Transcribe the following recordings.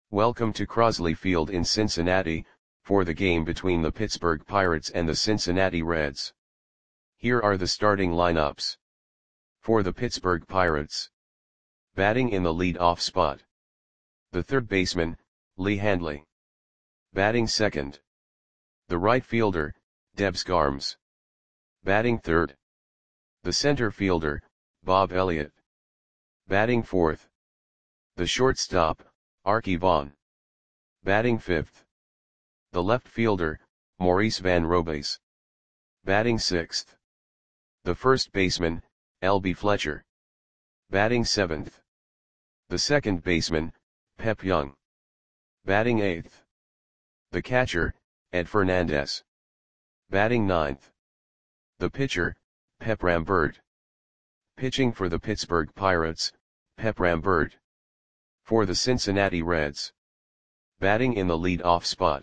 Welcome to Crosley Field in Cincinnati, for the game between the Pittsburgh Pirates and the Cincinnati Reds. Here are the starting lineups. For the Pittsburgh Pirates. Batting in the lead-off spot. The third baseman, Lee Handley. Batting second. The right fielder, Debs Garms. Batting third. The center fielder, Bob Elliott. Batting fourth. The shortstop, Arky Vaughan. Batting fifth. The left fielder, Maurice Van Robays. Batting sixth. The first baseman, L.B. Fletcher. Batting seventh. The second baseman, Pep Young. Batting eighth. The catcher, Ed Fernandez. Batting ninth. The pitcher, Pep Rambird. Pitching for the Pittsburgh Pirates, Pep Rambird. For the Cincinnati Reds. Batting in the lead-off spot.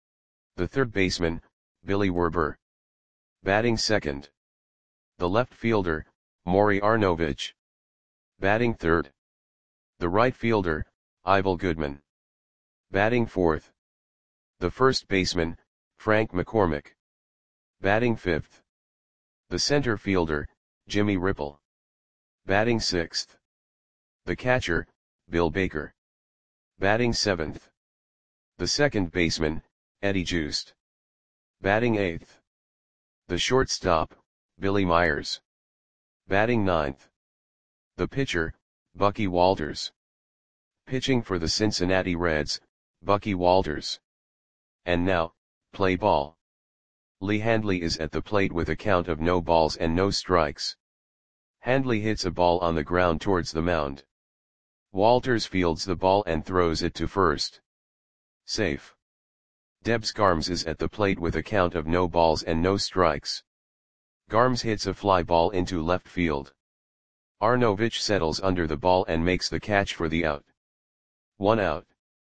The third baseman, Billy Werber. Batting second. The left fielder, Maury Arnovich. Batting third. The right fielder, Ivel Goodman. Batting fourth. The first baseman, Frank McCormick. Batting fifth. The center fielder, Jimmy Ripple. Batting sixth. The catcher, Bill Baker. Batting seventh. The second baseman, Eddie Joost. Batting eighth. The shortstop, Billy Myers. Batting ninth. The pitcher, Bucky Walters. Pitching for the Cincinnati Reds, Bucky Walters. And now, play ball. Lee Handley is at the plate with a count of no balls and no strikes. Handley hits a ball on the ground towards the mound. Walters fields the ball and throws it to first. Safe. Debs Garms is at the plate with a count of no balls and no strikes. Garms hits a fly ball into left field. Arnovich settles under the ball and makes the catch for the out. 1 out.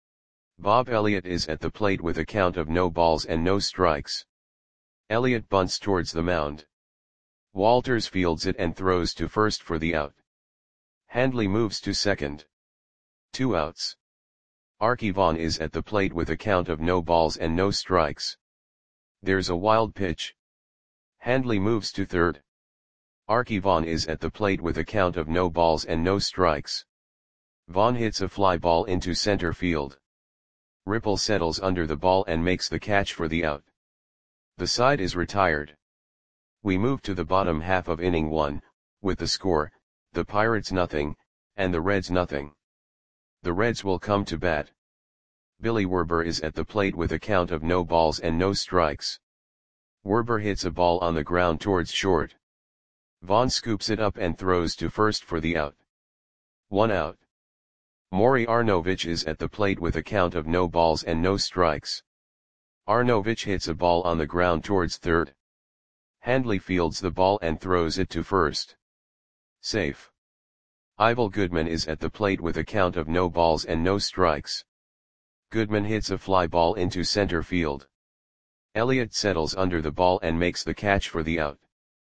Bob Elliott is at the plate with a count of no balls and no strikes. Elliott bunts towards the mound. Walters fields it and throws to first for the out. Handley moves to second. 2 outs. Arky Vaughan is at the plate with a count of no balls and no strikes. There's a wild pitch. Handley moves to third. Arky Vaughan is at the plate with a count of no balls and no strikes. Vaughan hits a fly ball into center field. Ripple settles under the ball and makes the catch for the out. The side is retired. We move to the bottom half of inning 1, with the score, the Pirates nothing, and the Reds nothing. The Reds will come to bat. Billy Werber is at the plate with a count of no balls and no strikes. Werber hits a ball on the ground towards short. Vaughan scoops it up and throws to first for the out. 1 out. Maury Arnovich is at the plate with a count of no balls and no strikes. Arnovich hits a ball on the ground towards third. Handley fields the ball and throws it to first. Safe. Ivel Goodman is at the plate with a count of no balls and no strikes. Goodman hits a fly ball into center field. Elliott settles under the ball and makes the catch for the out.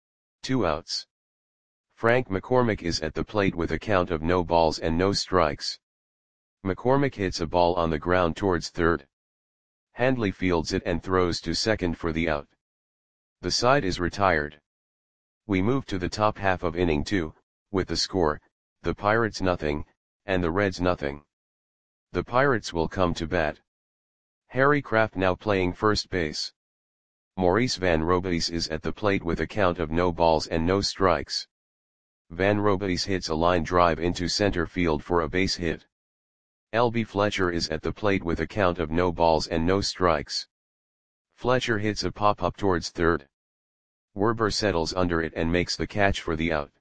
2 outs. Frank McCormick is at the plate with a count of no balls and no strikes. McCormick hits a ball on the ground towards third. Handley fields it and throws to second for the out. The side is retired. We move to the top half of inning 2, with the score, the Pirates nothing, and the Reds nothing. The Pirates will come to bat. Harry Kraft now playing first base. Maurice Van Robays is at the plate with a count of no balls and no strikes. Van Robays hits a line drive into center field for a base hit. L.B. Fletcher is at the plate with a count of no balls and no strikes. Fletcher hits a pop-up towards third. Werber settles under it and makes the catch for the out.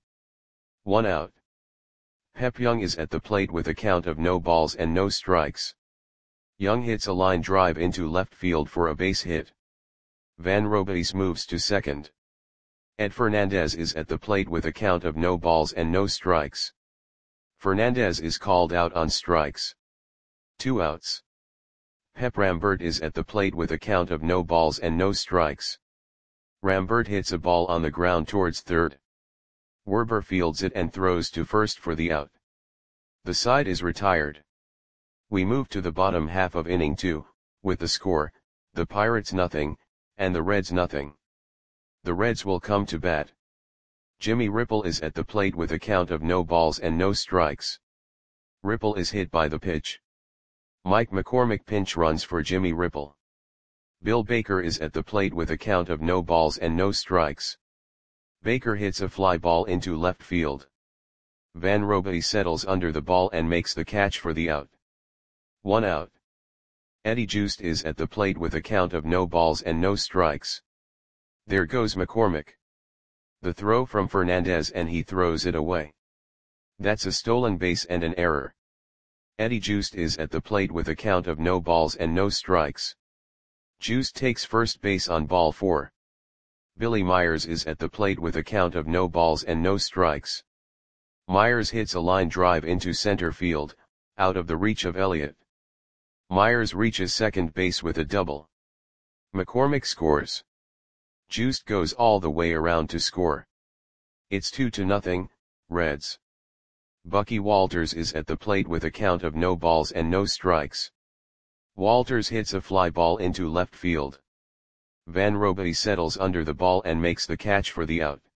1 out. Pep Young is at the plate with a count of no balls and no strikes. Young hits a line drive into left field for a base hit. Van Robays moves to second. Ed Fernandez is at the plate with a count of no balls and no strikes. Fernandez is called out on strikes. 2 outs. Pep Rambird is at the plate with a count of no balls and no strikes. Rambird hits a ball on the ground towards third. Werber fields it and throws to first for the out. The side is retired. We move to the bottom half of inning 2, with the score, the Pirates nothing, and the Reds nothing. The Reds will come to bat. Jimmy Ripple is at the plate with a count of no balls and no strikes. Ripple is hit by the pitch. Mike McCormick pinch runs for Jimmy Ripple. Bill Baker is at the plate with a count of no balls and no strikes. Baker hits a fly ball into left field. Van Roby settles under the ball and makes the catch for the out. 1 out. Eddie Joost is at the plate with a count of no balls and no strikes. There goes McCormick. The throw from Fernandez and he throws it away. That's a stolen base and an error. Eddie Joost is at the plate with a count of no balls and no strikes. Joost takes first base on ball 4. Billy Myers is at the plate with a count of no balls and no strikes. Myers hits a line drive into center field, out of the reach of Elliott. Myers reaches second base with a double. McCormick scores. Joost goes all the way around to score. It's 2-0, Reds. Bucky Walters is at the plate with a count of no balls and no strikes. Walters hits a fly ball into left field. Van Roby settles under the ball and makes the catch for the out.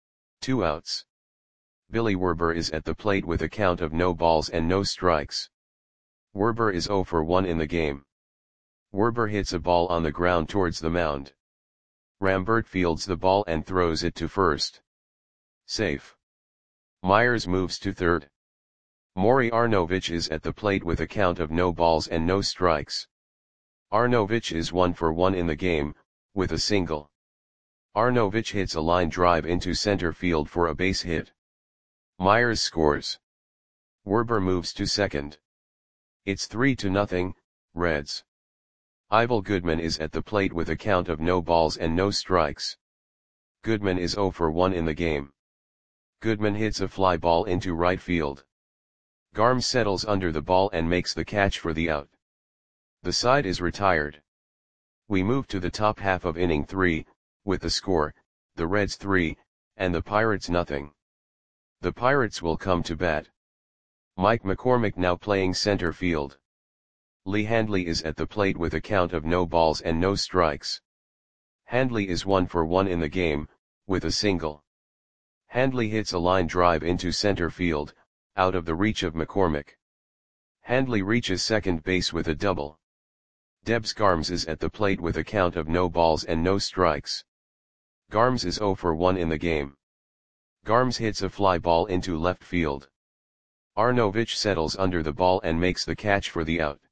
2 outs. Billy Werber is at the plate with a count of no balls and no strikes. Werber is 0 for 1 in the game. Werber hits a ball on the ground towards the mound. Rambert fields the ball and throws it to first. Safe. Myers moves to third. Maury Arnovich is at the plate with a count of no balls and no strikes. Arnovich is 1 for 1 in the game, with a single. Arnovich hits a line drive into center field for a base hit. Myers scores. Werber moves to second. It's 3-0, Reds. Ivel Goodman is at the plate with a count of no balls and no strikes. Goodman is 0 for 1 in the game. Goodman hits a fly ball into right field. Garm settles under the ball and makes the catch for the out. The side is retired. We move to the top half of inning 3, with the score, the Reds 3, and the Pirates nothing. The Pirates will come to bat. Mike McCormick now playing center field. Lee Handley is at the plate with a count of no balls and no strikes. Handley is 1 for 1 in the game, with a single. Handley hits a line drive into center field, out of the reach of McCormick. Handley reaches second base with a double. Debs Garms is at the plate with a count of no balls and no strikes. Garms is 0 for 1 in the game. Garms hits a fly ball into left field. Arnovich settles under the ball and makes the catch for the out.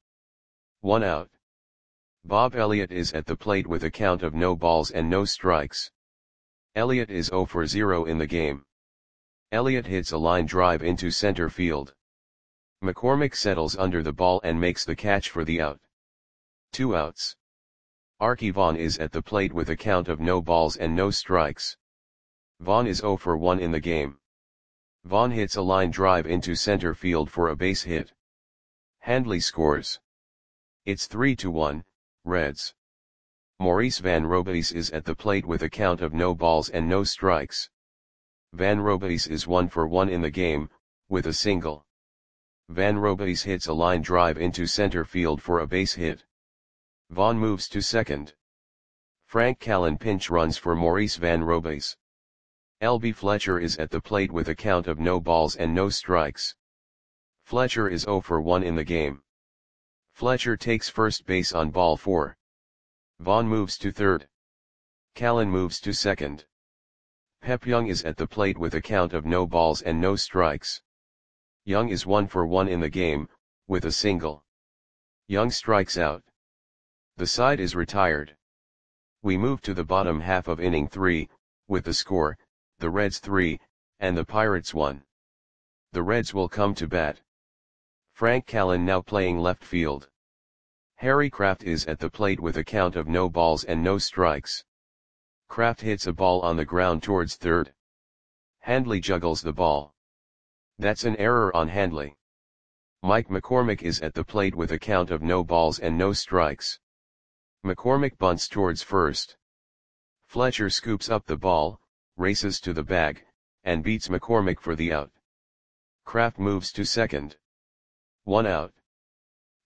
1 out. Bob Elliott is at the plate with a count of no balls and no strikes. Elliott is 0 for 0 in the game. Elliott hits a line drive into center field. McCormick settles under the ball and makes the catch for the out. 2 outs. Archie Vaughn is at the plate with a count of no balls and no strikes. Vaughn is 0 for 1 in the game. Vaughn hits a line drive into center field for a base hit. Handley scores. It's 3-1, Reds. Maurice Van Robies is at the plate with a count of no balls and no strikes. Van Robies is 1 for 1 in the game, with a single. Van Robies hits a line drive into center field for a base hit. Vaughn moves to second. Frank Callan pinch runs for Maurice Van Robies. L.B. Fletcher is at the plate with a count of no balls and no strikes. Fletcher is 0 for 1 in the game. Fletcher takes first base on ball 4. Vaughn moves to third. Callan moves to second. Pep Young is at the plate with a count of no balls and no strikes. Young is 1 for 1 in the game, with a single. Young strikes out. The side is retired. We move to the bottom half of inning 3, with the score, the Reds 3, and the Pirates 1. The Reds will come to bat. Frank Callan now playing left field. Harry Kraft is at the plate with a count of no balls and no strikes. Kraft hits a ball on the ground towards third. Handley juggles the ball. That's an error on Handley. Mike McCormick is at the plate with a count of no balls and no strikes. McCormick bunts towards first. Fletcher scoops up the ball, races to the bag, and beats McCormick for the out. Kraft moves to second. 1 out.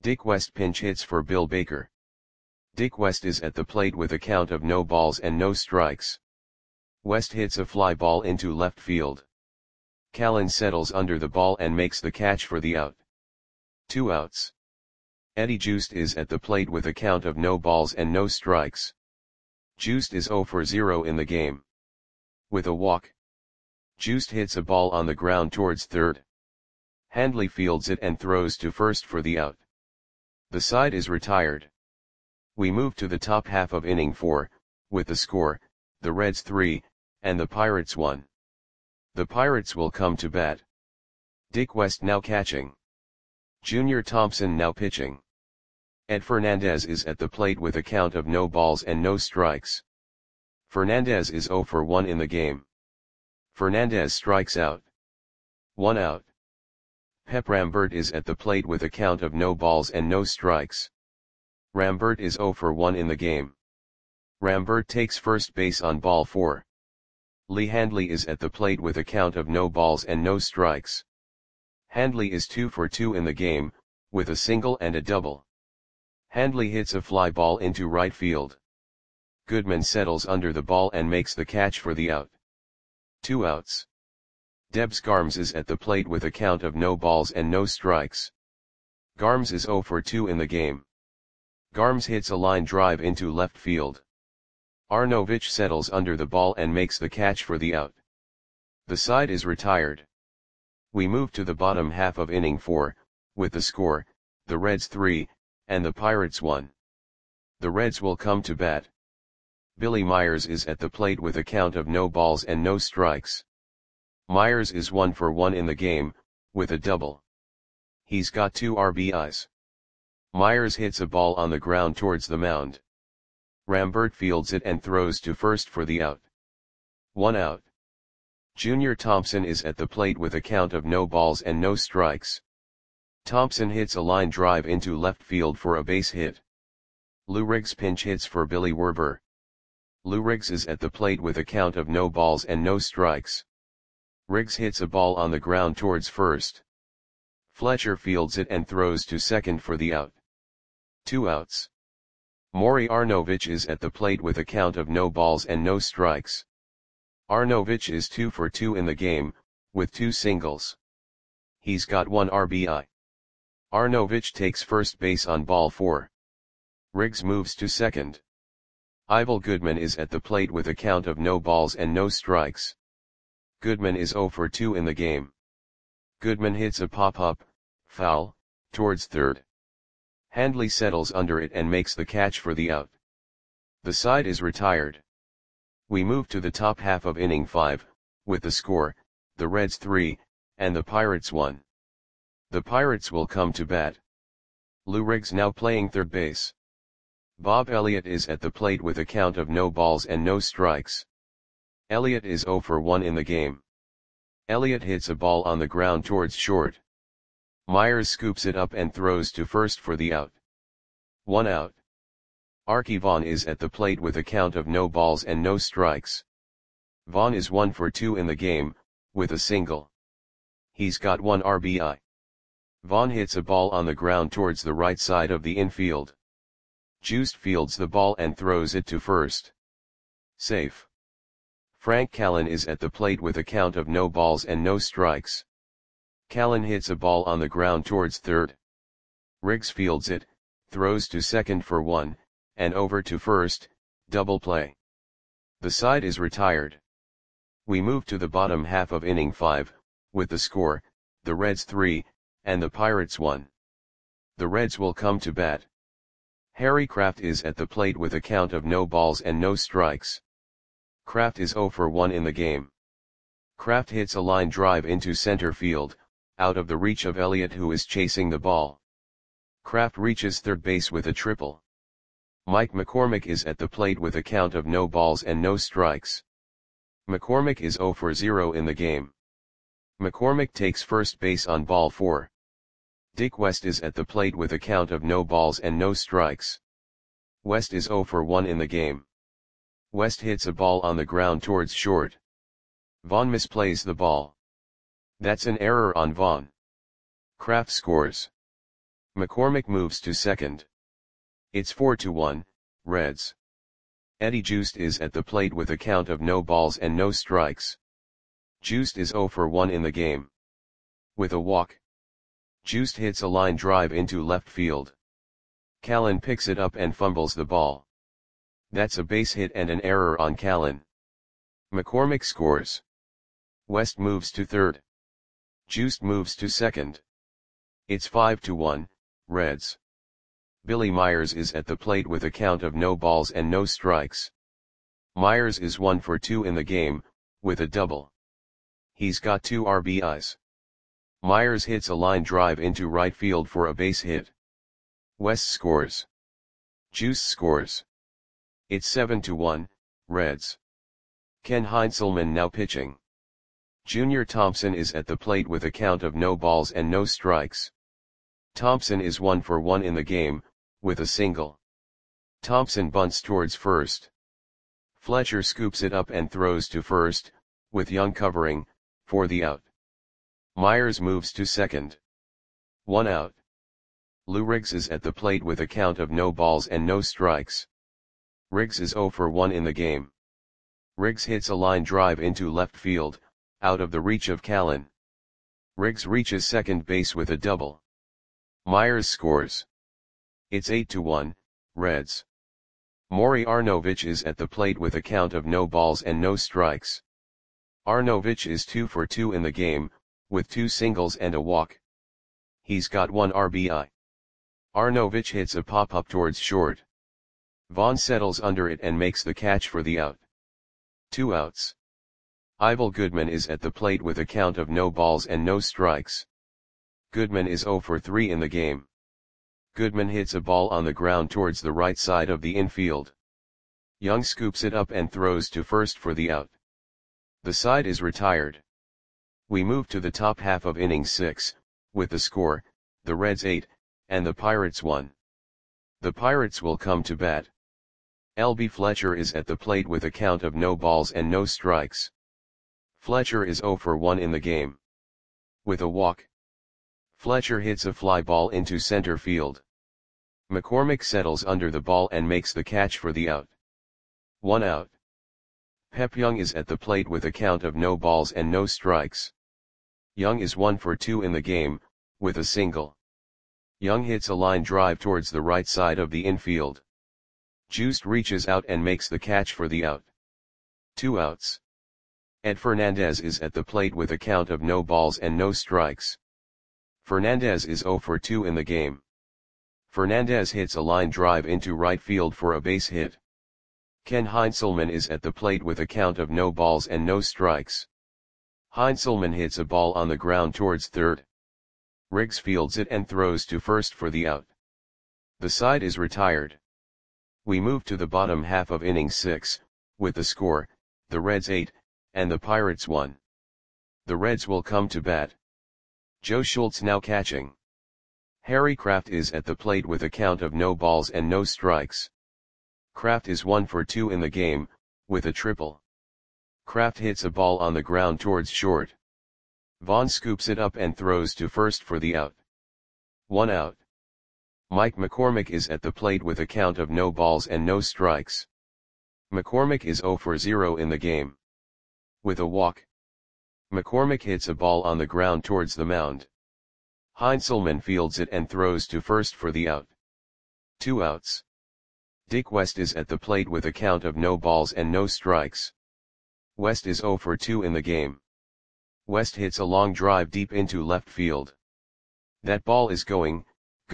Dick West pinch hits for Bill Baker. Dick West is at the plate with a count of no balls and no strikes. West hits a fly ball into left field. Callen settles under the ball and makes the catch for the out. 2 outs. Eddie Joost is at the plate with a count of no balls and no strikes. Joost is 0 for 0 in the game. With a walk, Joost hits a ball on the ground towards third. Handley fields it and throws to first for the out. The side is retired. We move to the top half of inning 4, with the score, the Reds 3, and the Pirates 1. The Pirates will come to bat. Dick West now catching. Junior Thompson now pitching. Ed Fernandez is at the plate with a count of no balls and no strikes. Fernandez is 0 for 1 in the game. Fernandez strikes out. 1 out. Pep Rambert is at the plate with a count of no balls and no strikes. Rambert is 0 for 1 in the game. Rambert takes first base on ball 4. Lee Handley is at the plate with a count of no balls and no strikes. Handley is 2 for 2 in the game, with a single and a double. Handley hits a fly ball into right field. Goodman settles under the ball and makes the catch for the out. 2 outs. Debs Garms is at the plate with a count of no balls and no strikes. Garms is 0 for 2 in the game. Garms hits a line drive into left field. Arnovich settles under the ball and makes the catch for the out. The side is retired. We move to the bottom half of inning 4, with the score, the Reds 3, and the Pirates 1. The Reds will come to bat. Billy Myers is at the plate with a count of no balls and no strikes. Myers is 1 for 1 in the game, with a double. He's got 2 RBIs. Myers hits a ball on the ground towards the mound. Rambert fields it and throws to first for the out. 1 out. Junior Thompson is at the plate with a count of no balls and no strikes. Thompson hits a line drive into left field for a base hit. Lou Riggs pinch hits for Billy Werber. Lou Riggs is at the plate with a count of no balls and no strikes. Riggs hits a ball on the ground towards first. Fletcher fields it and throws to second for the out. 2 outs. Maury Arnovich is at the plate with a count of no balls and no strikes. Arnovich is 2 for 2 in the game, with 2 singles. He's got 1 RBI. Arnovich takes first base on ball 4. Riggs moves to second. Ivel Goodman is at the plate with a count of no balls and no strikes. Goodman is 0 for 2 in the game. Goodman hits a pop-up, foul, towards third. Handley settles under it and makes the catch for the out. The side is retired. We move to the top half of inning 5, with the score, the Reds 3, and the Pirates 1. The Pirates will come to bat. Lou Riggs now playing third base. Bob Elliott is at the plate with a count of no balls and no strikes. Elliott is 0 for 1 in the game. Elliott hits a ball on the ground towards short. Myers scoops it up and throws to first for the out. 1 out. Archie Vaughn is at the plate with a count of no balls and no strikes. Vaughn is 1 for 2 in the game, with a single. He's got 1 RBI. Vaughn hits a ball on the ground towards the right side of the infield. Joost fields the ball and throws it to first. Safe. Frank Callen is at the plate with a count of no balls and no strikes. Callen hits a ball on the ground towards third. Riggs fields it, throws to second for 1, and over to first, double play. The side is retired. We move to the bottom half of inning 5, with the score, the Reds 3, and the Pirates 1. The Reds will come to bat. Harry Kraft is at the plate with a count of no balls and no strikes. Kraft is 0 for 1 in the game. Kraft hits a line drive into center field, out of the reach of Elliott who is chasing the ball. Kraft reaches third base with a triple. Mike McCormick is at the plate with a count of no balls and no strikes. McCormick is 0 for 0 in the game. McCormick takes first base on ball 4. Dick West is at the plate with a count of no balls and no strikes. West is 0 for 1 in the game. West hits a ball on the ground towards short. Vaughn misplays the ball. That's an error on Vaughn. Kraft scores. McCormick moves to second. It's 4-1, Reds. Eddie Joost is at the plate with a count of no balls and no strikes. Joost is 0 for 1 in the game. With a walk, Joost hits a line drive into left field. Callen picks it up and fumbles the ball. That's a base hit and an error on Callen. McCormick scores. West moves to third. Joost moves to second. It's 5-1, Reds. Billy Myers is at the plate with a count of no balls and no strikes. Myers is 1 for 2 in the game, with a double. He's got 2 RBIs. Myers hits a line drive into right field for a base hit. West scores. Joost scores. It's 7-1, Reds. Ken Heinzelman now pitching. Junior Thompson is at the plate with a count of no balls and no strikes. Thompson is 1 for 1 in the game, with a single. Thompson bunts towards first. Fletcher scoops it up and throws to first, with Young covering, for the out. Myers moves to second. 1 out. Lou Riggs is at the plate with a count of no balls and no strikes. Riggs is 0 for 1 in the game. Riggs hits a line drive into left field, out of the reach of Callen. Riggs reaches second base with a double. Myers scores. It's 8-1, Reds. Maury Arnovich is at the plate with a count of no balls and no strikes. Arnovich is 2 for 2 in the game, with 2 singles and a walk. He's got 1 RBI. Arnovich hits a pop-up towards short. Vaughn settles under it and makes the catch for the out. 2 outs. Ivel Goodman is at the plate with a count of no balls and no strikes. Goodman is 0 for 3 in the game. Goodman hits a ball on the ground towards the right side of the infield. Young scoops it up and throws to first for the out. The side is retired. We move to the top half of inning 6, with the score, the Reds 8, and the Pirates 1. The Pirates will come to bat. L.B. Fletcher is at the plate with a count of no balls and no strikes. Fletcher is 0 for 1 in the game. With a walk, Fletcher hits a fly ball into center field. McCormick settles under the ball and makes the catch for the out. 1 out. Pep Young is at the plate with a count of no balls and no strikes. Young is 1 for 2 in the game, with a single. Young hits a line drive towards the right side of the infield. Joost reaches out and makes the catch for the out. 2 outs. Ed Fernandez is at the plate with a count of no balls and no strikes. Fernandez is 0 for 2 in the game. Fernandez hits a line drive into right field for a base hit. Ken Heinzelman is at the plate with a count of no balls and no strikes. Heinzelman hits a ball on the ground towards third. Riggs fields it and throws to first for the out. The side is retired. We move to the bottom half of inning 6, with the score, the Reds 8, and the Pirates 1. The Reds will come to bat. Joe Schultz now catching. Harry Kraft is at the plate with a count of no balls and no strikes. Kraft is 1 for 2 in the game, with a triple. Kraft hits a ball on the ground towards short. Vaughn scoops it up and throws to first for the out. 1 out. Mike McCormick is at the plate with a count of no balls and no strikes. McCormick is 0 for 0 in the game. With a walk, McCormick hits a ball on the ground towards the mound. Heinzelman fields it and throws to first for the out. 2 outs. Dick West is at the plate with a count of no balls and no strikes. West is 0 for 2 in the game. West hits a long drive deep into left field. That ball is gone.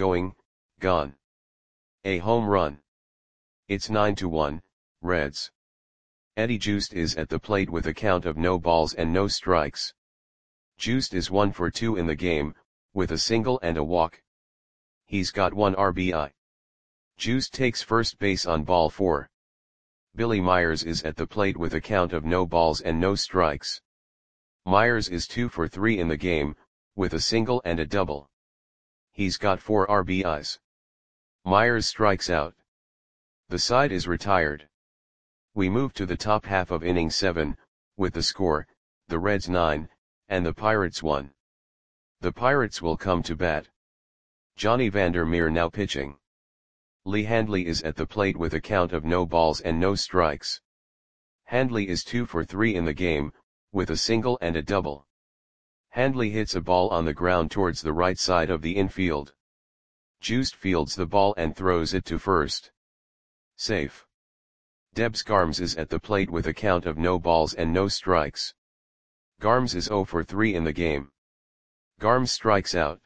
A home run. It's 9-1, Reds. Eddie Joost is at the plate with a count of no balls and no strikes. Joost is 1 for 2 in the game, with a single and a walk. He's got 1 RBI. Joost takes first base on ball 4. Billy Myers is at the plate with a count of no balls and no strikes. Myers is 2 for 3 in the game, with a single and a double. He's got 4 RBIs. Myers strikes out. The side is retired. We move to the top half of inning 7, with the score, the Reds 9, and the Pirates 1. The Pirates will come to bat. Johnny Vander Meer now pitching. Lee Handley is at the plate with a count of no balls and no strikes. Handley is 2 for 3 in the game, with a single and a double. Handley hits a ball on the ground towards the right side of the infield. Joost fields the ball and throws it to first. Safe. Debs Garms is at the plate with a count of no balls and no strikes. Garms is 0 for 3 in the game. Garms strikes out.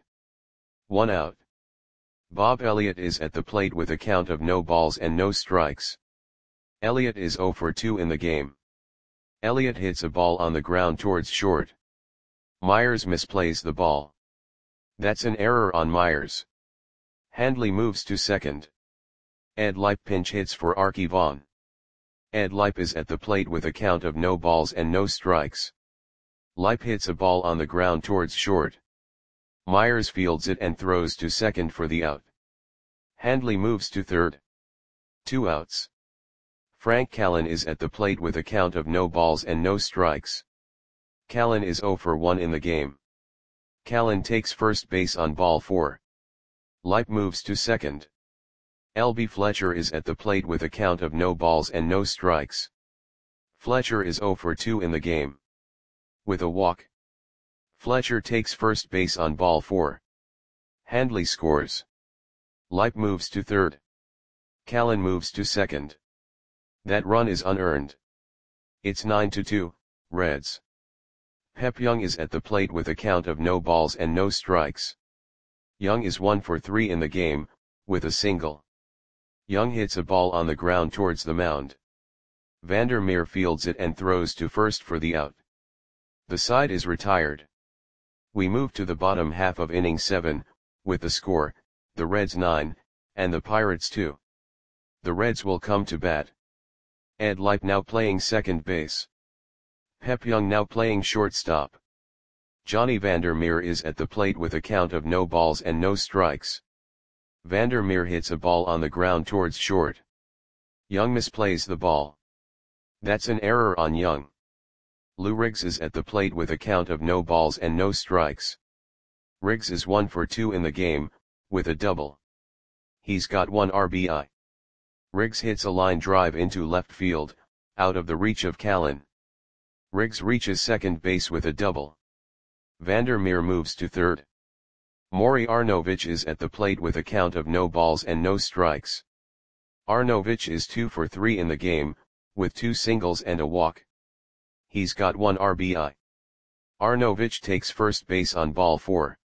1 out. Bob Elliott is at the plate with a count of no balls and no strikes. Elliott is 0 for 2 in the game. Elliott hits a ball on the ground towards short. Myers misplays the ball. That's an error on Myers. Handley moves to second. Ed Lipe pinch hits for Arky Vaughan. Ed Lipe is at the plate with a count of no balls and no strikes. Lipe hits a ball on the ground towards short. Myers fields it and throws to second for the out. Handley moves to third. 2 outs. Frank Callan is at the plate with a count of no balls and no strikes. Callan is 0 for 1 in the game. Callan takes first base on ball 4. Lipe moves to second. L.B. Fletcher is at the plate with a count of no balls and no strikes. Fletcher is 0 for 2 in the game. With a walk. Fletcher takes first base on ball 4. Handley scores. Lipe moves to third. Callan moves to second. That run is unearned. It's 9-2, Reds. Pep Young is at the plate with a count of no balls and no strikes. Young is 1 for 3 in the game, with a single. Young hits a ball on the ground towards the mound. Vander Meer fields it and throws to first for the out. The side is retired. We move to the bottom half of inning 7, with the score, the Reds 9, and the Pirates 2. The Reds will come to bat. Ed Lipe now playing second base. Pep Young now playing shortstop. Johnny Vander Meer is at the plate with a count of no balls and no strikes. Vander Meer hits a ball on the ground towards short. Young misplays the ball. That's an error on Young. Lou Riggs is at the plate with a count of no balls and no strikes. Riggs is 1 for 2 in the game, with a double. He's got 1 RBI. Riggs hits a line drive into left field, out of the reach of Callan. Riggs reaches second base with a double. Vander Meer moves to third. Maury Arnovich is at the plate with a count of no balls and no strikes. Arnovich is 2 for 3 in the game, with 2 singles and a walk. He's got 1 RBI. Arnovich takes first base on ball 4.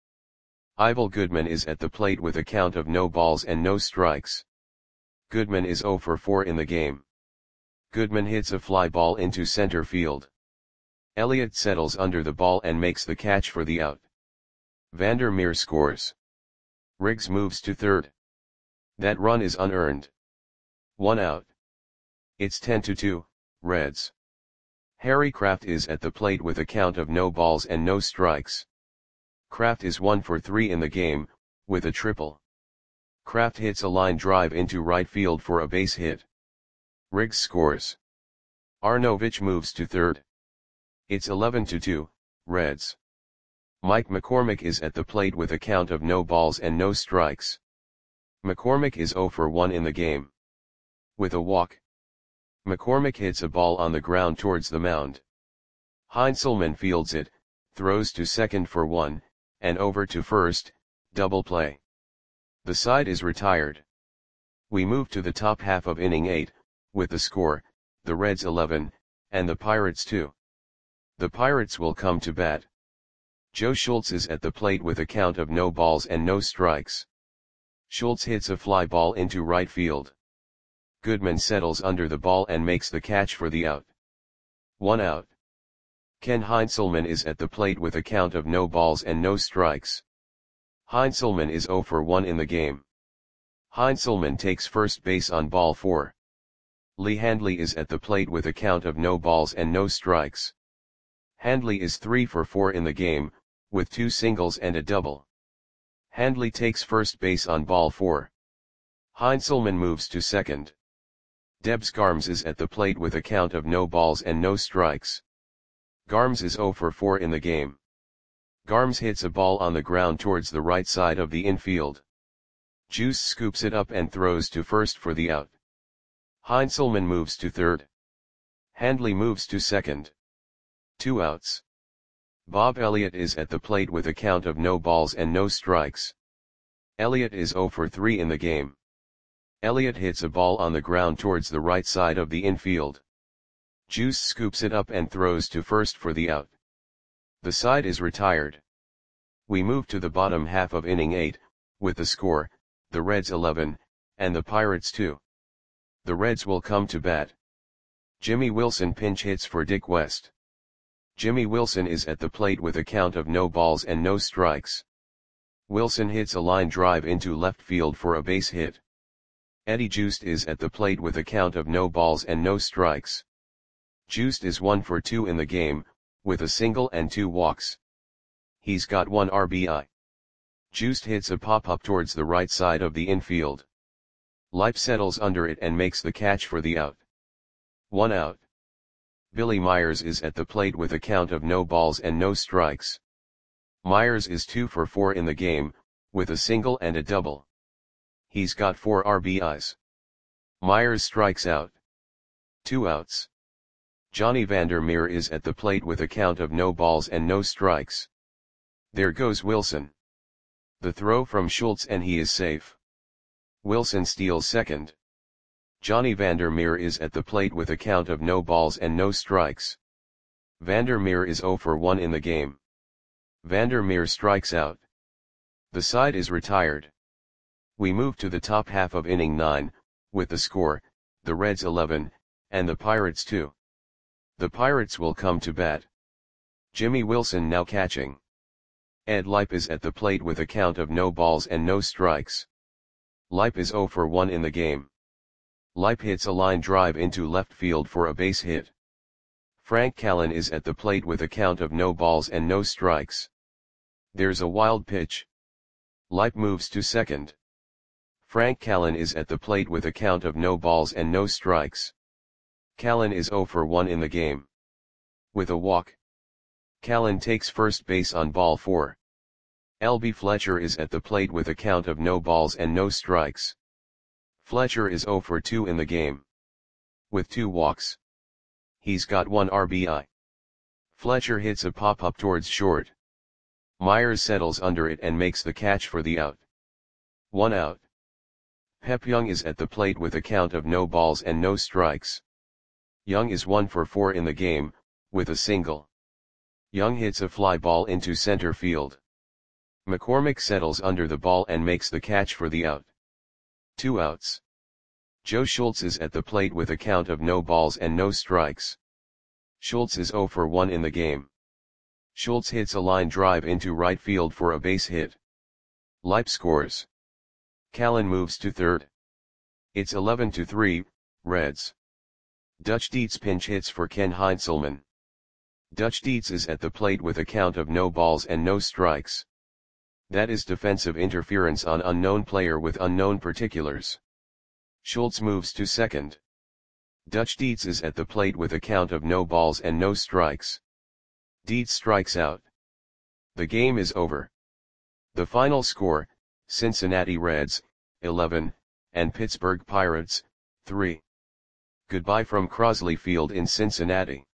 Ivel Goodman is at the plate with a count of no balls and no strikes. Goodman is 0 for 4 in the game. Goodman hits a fly ball into center field. Elliott settles under the ball and makes the catch for the out. Vander Meer scores. Riggs moves to third. That run is unearned. 1 out. It's 10-2, Reds. Harry Kraft is at the plate with a count of no balls and no strikes. Kraft is 1 for 3 in the game, with a triple. Kraft hits a line drive into right field for a base hit. Riggs scores. Arnovich moves to third. It's 11-2, Reds. Mike McCormick is at the plate with a count of no balls and no strikes. McCormick is 0 for 1 in the game. With a walk. McCormick hits a ball on the ground towards the mound. Heinzelman fields it, throws to second for 1, and over to first, double play. The side is retired. We move to the top half of inning 8, with the score, the Reds 11, and the Pirates 2. The Pirates will come to bat. Joe Schultz is at the plate with a count of no balls and no strikes. Schultz hits a fly ball into right field. Goodman settles under the ball and makes the catch for the out. 1 out. Ken Heinzelman is at the plate with a count of no balls and no strikes. Heinzelman is 0 for 1 in the game. Heinzelman takes first base on ball 4. Lee Handley is at the plate with a count of no balls and no strikes. Handley is 3 for 4 in the game, with 2 singles and a double. Handley takes first base on ball 4. Heinzelman moves to second. Debs Garms is at the plate with a count of no balls and no strikes. Garms is 0 for 4 in the game. Garms hits a ball on the ground towards the right side of the infield. Juice scoops it up and throws to first for the out. Heinzelman moves to third. Handley moves to second. 2 outs. Bob Elliott is at the plate with a count of no balls and no strikes. Elliott is 0 for 3 in the game. Elliott hits a ball on the ground towards the right side of the infield. Juice scoops it up and throws to first for the out. The side is retired. We move to the bottom half of inning 8, with the score, the Reds 11, and the Pirates 2. The Reds will come to bat. Jimmy Wilson pinch hits for Dick West. Jimmy Wilson is at the plate with a count of no balls and no strikes. Wilson hits a line drive into left field for a base hit. Eddie Juiced is at the plate with a count of no balls and no strikes. Juiced is 1 for 2 in the game, with a single and 2 walks. He's got 1 RBI. Juiced hits a pop-up towards the right side of the infield. Lipe settles under it and makes the catch for the out. 1 out. Billy Myers is at the plate with a count of no balls and no strikes. Myers is 2 for 4 in the game, with a single and a double. He's got 4 RBIs. Myers strikes out. 2 outs. Johnny Vandermeer is at the plate with a count of no balls and no strikes. There goes Wilson. The throw from Schultz and he is safe. Wilson steals second. Johnny Vandermeer is at the plate with a count of no balls and no strikes. Vandermeer is 0 for 1 in the game. Vandermeer strikes out. The side is retired. We move to the top half of inning 9, with the score, the Reds 11, and the Pirates 2. The Pirates will come to bat. Jimmy Wilson now catching. Ed Lipe is at the plate with a count of no balls and no strikes. Lipe is 0 for 1 in the game. Lipe hits a line drive into left field for a base hit. Frank Callen is at the plate with a count of no balls and no strikes. There's a wild pitch. Lipe moves to second. Frank Callen is at the plate with a count of no balls and no strikes. Callen is 0 for 1 in the game. With a walk. Callen takes first base on ball 4. L.B. Fletcher is at the plate with a count of no balls and no strikes. Fletcher is 0 for 2 in the game. With 2 walks. He's got 1 RBI. Fletcher hits a pop-up towards short. Myers settles under it and makes the catch for the out. 1 out. Pep Young is at the plate with a count of no balls and no strikes. Young is 1 for 4 in the game, with a single. Young hits a fly ball into center field. McCormick settles under the ball and makes the catch for the out. 2 outs. Joe Schultz is at the plate with a count of no balls and no strikes. Schultz is 0 for 1 in the game. Schultz hits a line drive into right field for a base hit. Lipe scores. Callen moves to third. It's 11-3, Reds. Dutch Dietz pinch hits for Ken Heinzelman. Dutch Dietz is at the plate with a count of no balls and no strikes. That is defensive interference on unknown player with unknown particulars. Schultz moves to second. Dutch Dietz is at the plate with a count of no balls and no strikes. Dietz strikes out. The game is over. The final score, Cincinnati Reds, 11, and Pittsburgh Pirates, 3. Goodbye from Crosley Field in Cincinnati.